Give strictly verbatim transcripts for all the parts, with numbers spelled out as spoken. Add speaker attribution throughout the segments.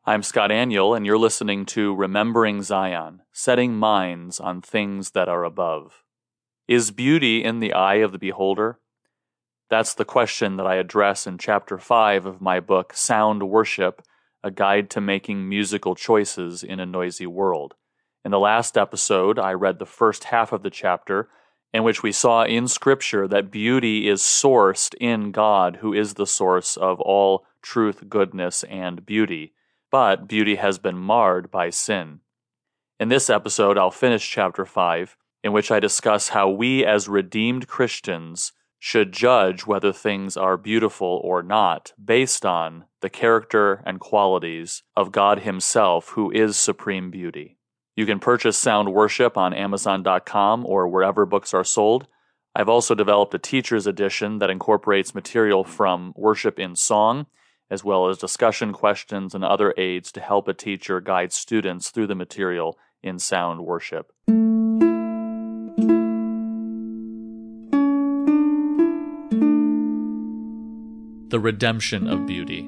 Speaker 1: I'm Scott Aniel, and you're listening to Remembering Zion, Setting Minds on Things That Are Above. Is beauty in the eye of the beholder? That's the question that I address in Chapter five of my book, Sound Worship, A Guide to Making Musical Choices in a Noisy World. In the last episode, I read the first half of the chapter, in which we saw in Scripture that beauty is sourced in God, who is the source of all truth, goodness, and beauty. But beauty has been marred by sin. In this episode, I'll finish Chapter five, in which I discuss how we as redeemed Christians should judge whether things are beautiful or not based on the character and qualities of God Himself, who is supreme beauty. You can purchase Sound Worship on Amazon dot com or wherever books are sold. I've also developed a teacher's edition that incorporates material from Worship in Song, as well as discussion questions and other aids to help a teacher guide students through the material in sound worship. The redemption of beauty.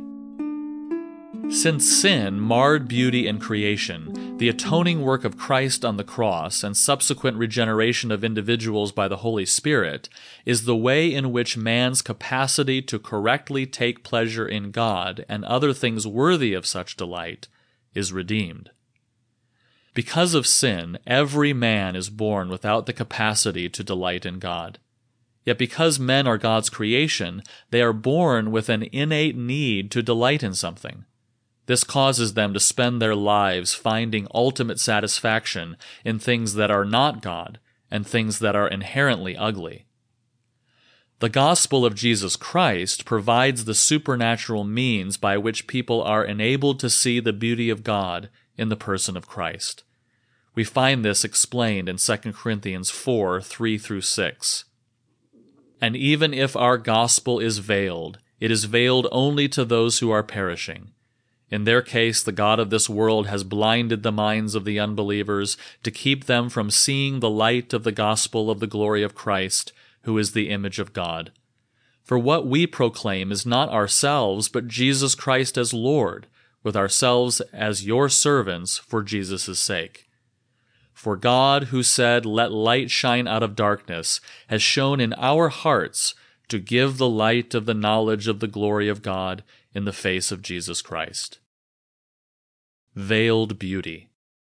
Speaker 1: Since sin marred beauty in creation, the atoning work of Christ on the cross and subsequent regeneration of individuals by the Holy Spirit is the way in which man's capacity to correctly take pleasure in God and other things worthy of such delight is redeemed. Because of sin, every man is born without the capacity to delight in God. Yet because men are God's creation, they are born with an innate need to delight in something. This causes them to spend their lives finding ultimate satisfaction in things that are not God and things that are inherently ugly. The gospel of Jesus Christ provides the supernatural means by which people are enabled to see the beauty of God in the person of Christ. We find this explained in Second Corinthians four, three through six. And even if our gospel is veiled, it is veiled only to those who are perishing. In their case, the God of this world has blinded the minds of the unbelievers to keep them from seeing the light of the gospel of the glory of Christ, who is the image of God. For what we proclaim is not ourselves, but Jesus Christ as Lord, with ourselves as your servants for Jesus' sake. For God, who said, "Let light shine out of darkness," has shone in our hearts to give the light of the knowledge of the glory of God in the face of Jesus Christ. Veiled beauty.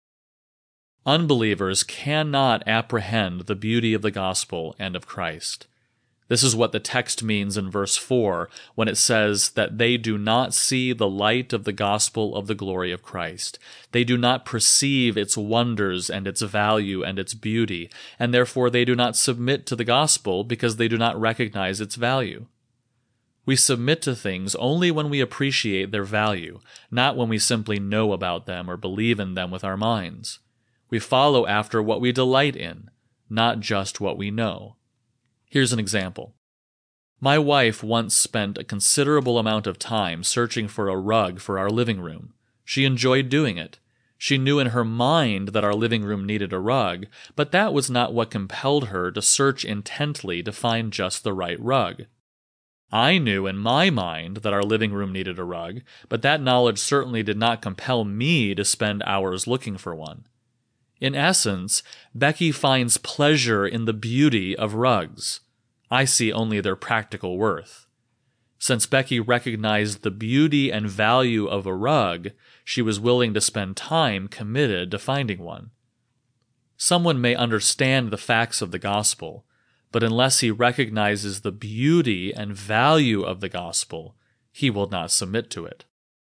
Speaker 1: Unbelievers cannot apprehend the beauty of the gospel and of Christ. This is what the text means in verse four when it says that they do not see the light of the gospel of the glory of Christ. They do not perceive its wonders and its value and its beauty, and therefore they do not submit to the gospel because they do not recognize its value. We submit to things only when we appreciate their value, not when we simply know about them or believe in them with our minds. We follow after what we delight in, not just what we know. Here's an example. My wife once spent a considerable amount of time searching for a rug for our living room. She enjoyed doing it. She knew in her mind that our living room needed a rug, but that was not what compelled her to search intently to find just the right rug. I knew in my mind that our living room needed a rug, but that knowledge certainly did not compel me to spend hours looking for one. In essence, Becky finds pleasure in the beauty of rugs. I see only their practical worth. Since Becky recognized the beauty and value of a rug, she was willing to spend time committed to finding one. Someone may understand the facts of the gospel, but unless he recognizes the beauty and value of the gospel, he will not submit to it.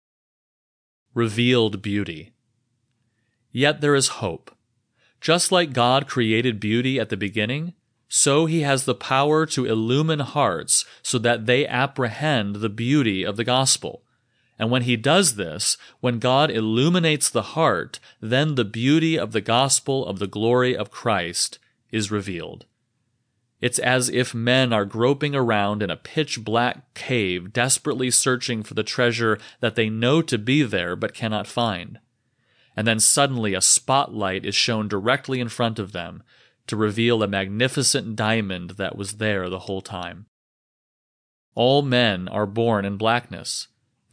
Speaker 1: Revealed beauty. Yet there is hope. Just like God created beauty at the beginning, so He has the power to illumine hearts so that they apprehend the beauty of the gospel. And when He does this, when God illuminates the heart, then the beauty of the gospel of the glory of Christ is revealed. It's as if men are groping around in a pitch-black cave, desperately searching for the treasure that they know to be there but cannot find. And then suddenly a spotlight is shown directly in front of them to reveal a magnificent diamond that was there the whole time. All men are born in blackness.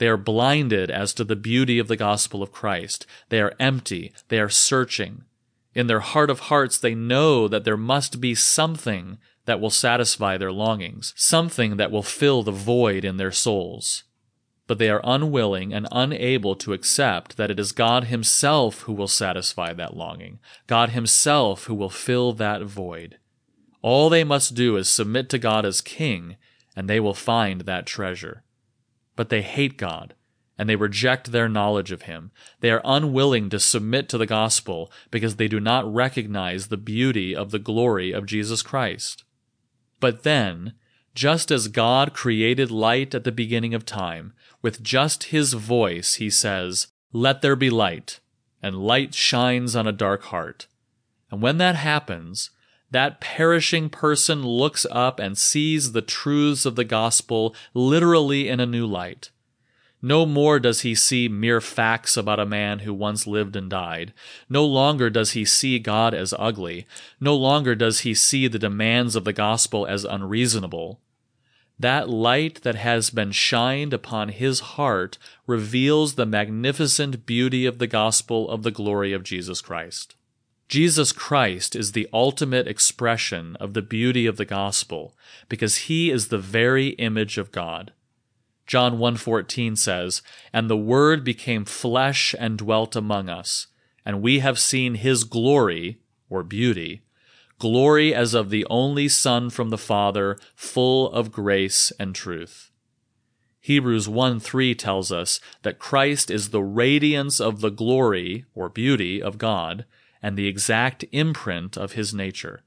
Speaker 1: They are blinded as to the beauty of the gospel of Christ. They are empty. They are searching. In their heart of hearts, they know that there must be something that will satisfy their longings, something that will fill the void in their souls. But they are unwilling and unable to accept that it is God Himself who will satisfy that longing, God Himself who will fill that void. All they must do is submit to God as King, and they will find that treasure. But they hate God, and they reject their knowledge of Him. They are unwilling to submit to the gospel because they do not recognize the beauty of the glory of Jesus Christ. But then, just as God created light at the beginning of time, with just His voice He says, "Let there be light," and light shines on a dark heart. And when that happens, that perishing person looks up and sees the truths of the gospel literally in a new light. No more does he see mere facts about a man who once lived and died. No longer does he see God as ugly. No longer does he see the demands of the gospel as unreasonable. That light that has been shined upon his heart reveals the magnificent beauty of the gospel of the glory of Jesus Christ. Jesus Christ is the ultimate expression of the beauty of the gospel because He is the very image of God. John one fourteen says, "And the Word became flesh and dwelt among us, and we have seen His glory," or beauty, "glory as of the only Son from the Father, full of grace and truth." Hebrews one three tells us that Christ is the radiance of the glory, or beauty, of God, and the exact imprint of His nature.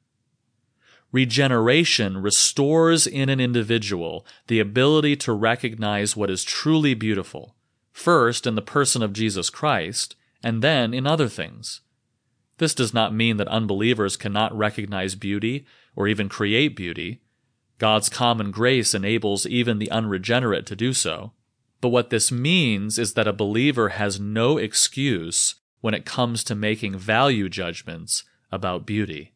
Speaker 1: Regeneration restores in an individual the ability to recognize what is truly beautiful, first in the person of Jesus Christ, and then in other things. This does not mean that unbelievers cannot recognize beauty or even create beauty. God's common grace enables even the unregenerate to do so. But what this means is that a believer has no excuse when it comes to making value judgments about beauty.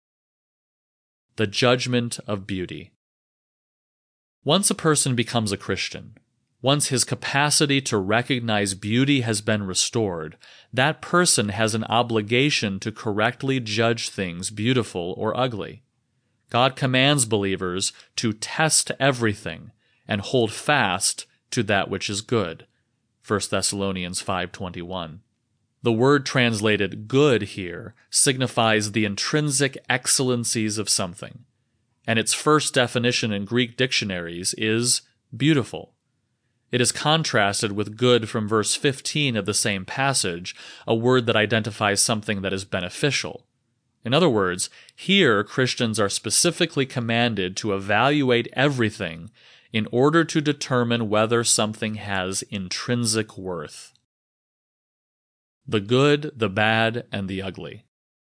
Speaker 1: The judgment of beauty. Once a person becomes a Christian, once his capacity to recognize beauty has been restored, that person has an obligation to correctly judge things beautiful or ugly. God commands believers to test everything and hold fast to that which is good. First Thessalonians five twenty-one. The word translated good here signifies the intrinsic excellencies of something, and its first definition in Greek dictionaries is beautiful. It is contrasted with good from verse fifteen of the same passage, a word that identifies something that is beneficial. In other words, here Christians are specifically commanded to evaluate everything in order to determine whether something has intrinsic worth. The good, the bad, and the ugly.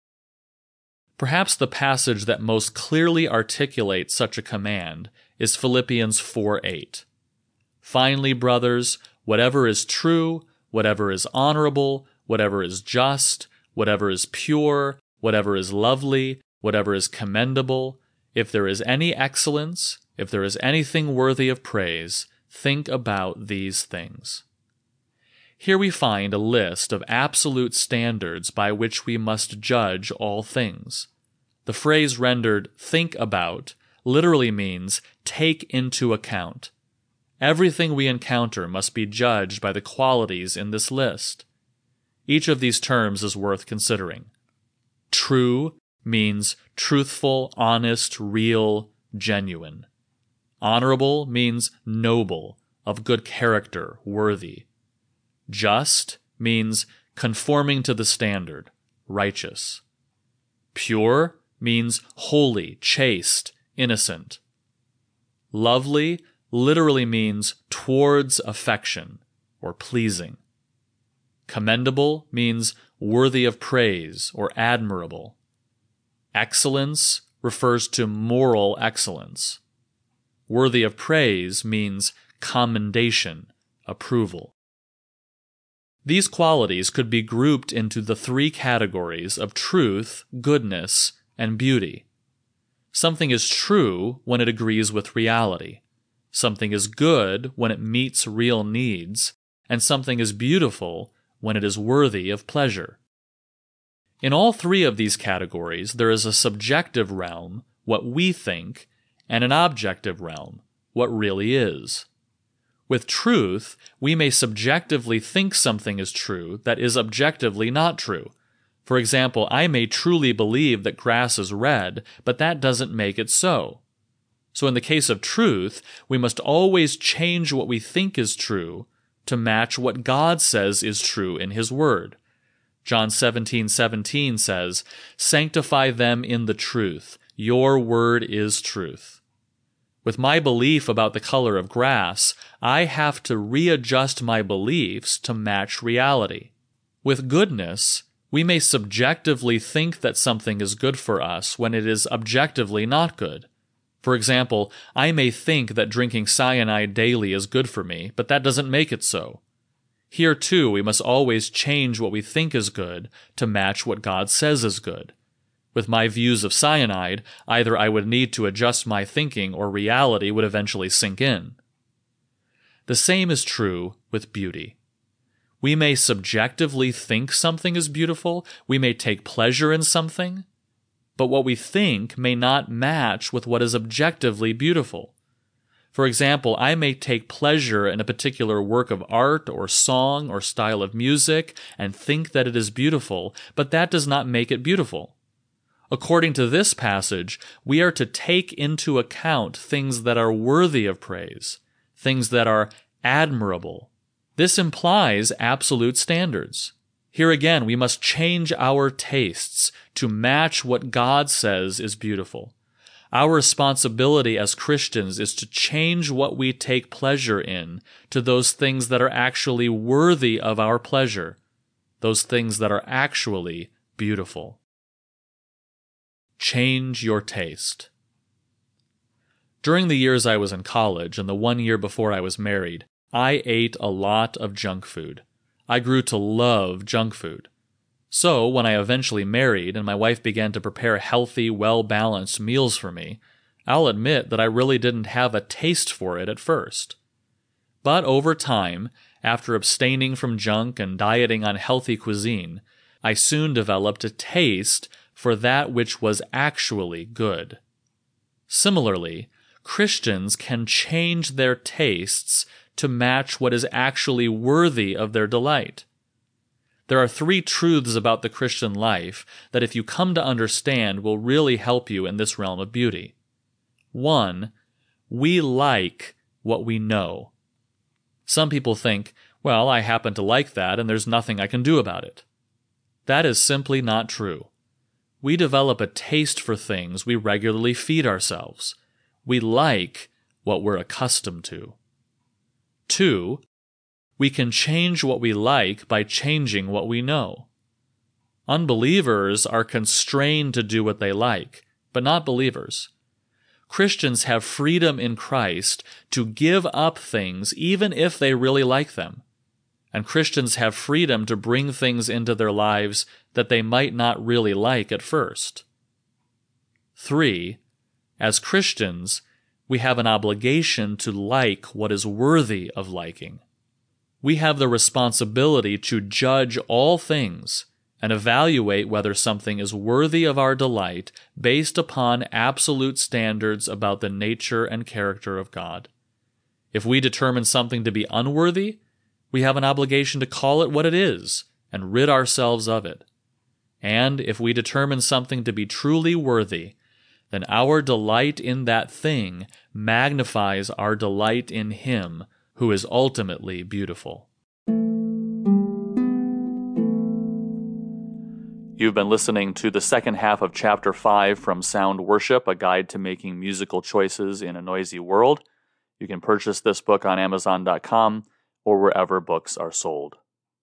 Speaker 1: Perhaps the passage that most clearly articulates such a command is Philippians four eight. "Finally, brothers, whatever is true, whatever is honorable, whatever is just, whatever is pure, whatever is lovely, whatever is commendable, if there is any excellence, if there is anything worthy of praise, think about these things." Here we find a list of absolute standards by which we must judge all things. The phrase rendered "think about" literally means take into account. Everything we encounter must be judged by the qualities in this list. Each of these terms is worth considering. True means truthful, honest, real, genuine. Honorable means noble, of good character, worthy. Just means conforming to the standard, righteous. Pure means holy, chaste, innocent. Lovely literally means towards affection or pleasing. Commendable means worthy of praise or admirable. Excellence refers to moral excellence. Worthy of praise means commendation, approval. These qualities could be grouped into the three categories of truth, goodness, and beauty. Something is true when it agrees with reality. Something is good when it meets real needs, and something is beautiful when it is worthy of pleasure. In all three of these categories, there is a subjective realm, what we think, and an objective realm, what really is. With truth, we may subjectively think something is true that is objectively not true. For example, I may truly believe that grass is red, but that doesn't make it so. So in the case of truth, we must always change what we think is true to match what God says is true in His Word. John seventeen seventeen says, "Sanctify them in the truth. Your word is truth." With my belief about the color of grass, I have to readjust my beliefs to match reality. With goodness, we may subjectively think that something is good for us when it is objectively not good. For example, I may think that drinking cyanide daily is good for me, but that doesn't make it so. Here, too, we must always change what we think is good to match what God says is good. With my views of cyanide, either I would need to adjust my thinking or reality would eventually sink in. The same is true with beauty. We may subjectively think something is beautiful, we may take pleasure in something, but what we think may not match with what is objectively beautiful. For example, I may take pleasure in a particular work of art or song or style of music and think that it is beautiful, but that does not make it beautiful. According to this passage, we are to take into account things that are worthy of praise, things that are admirable. This implies absolute standards. Here again, we must change our tastes to match what God says is beautiful. Our responsibility as Christians is to change what we take pleasure in to those things that are actually worthy of our pleasure, those things that are actually beautiful. Change your taste. During the years I was in college and the one year before I was married, I ate a lot of junk food. I grew to love junk food. So, when I eventually married and my wife began to prepare healthy, well-balanced meals for me, I'll admit that I really didn't have a taste for it at first. But over time, after abstaining from junk and dieting on healthy cuisine, I soon developed a taste for that which was actually good. Similarly, Christians can change their tastes to match what is actually worthy of their delight. There are three truths about the Christian life that if you come to understand will really help you in this realm of beauty. One, we like what we know. Some people think, well, I happen to like that and there's nothing I can do about it. That is simply not true. We develop a taste for things we regularly feed ourselves. We like what we're accustomed to. Two, we can change what we like by changing what we know. Unbelievers are constrained to do what they like, but not believers. Christians have freedom in Christ to give up things even if they really like them. And Christians have freedom to bring things into their lives that they might not really like at first. Three, as Christians, we have an obligation to like what is worthy of liking. We have the responsibility to judge all things and evaluate whether something is worthy of our delight based upon absolute standards about the nature and character of God. If we determine something to be unworthy, we have an obligation to call it what it is and rid ourselves of it. And if we determine something to be truly worthy, then our delight in that thing magnifies our delight in Him who is ultimately beautiful. You've been listening to the second half of Chapter five from Sound Worship, a guide to making musical choices in a noisy world. You can purchase this book on Amazon dot com or wherever books are sold.